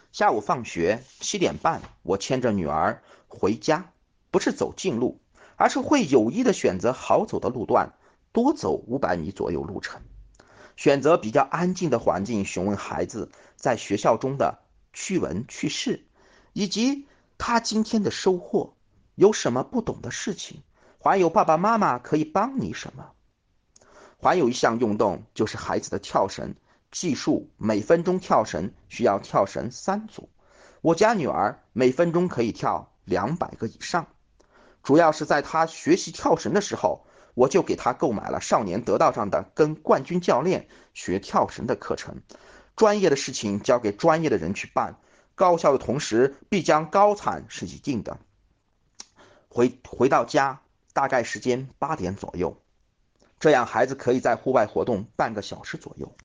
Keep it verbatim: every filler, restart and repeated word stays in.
下午放学七点半，我牵着女儿回家，不是走近路，而是会有意的选择好走的路段，多走五百米左右路程，选择比较安静的环境，询问孩子在学校中的趣闻趣事，以及他今天的收获，有什么不懂的事情，还有爸爸妈妈可以帮你什么。还有一项运动就是孩子的跳绳，计数每分钟跳绳需要跳绳三组，我家女儿每分钟可以跳两百个以上。主要是在她学习跳绳的时候，我就给她购买了少年得道上的跟冠军教练学跳绳的课程。专业的事情交给专业的人去办，高效的同时必将高产是一定的。回回到家大概时间八点左右，这样孩子可以在户外活动半个小时左右。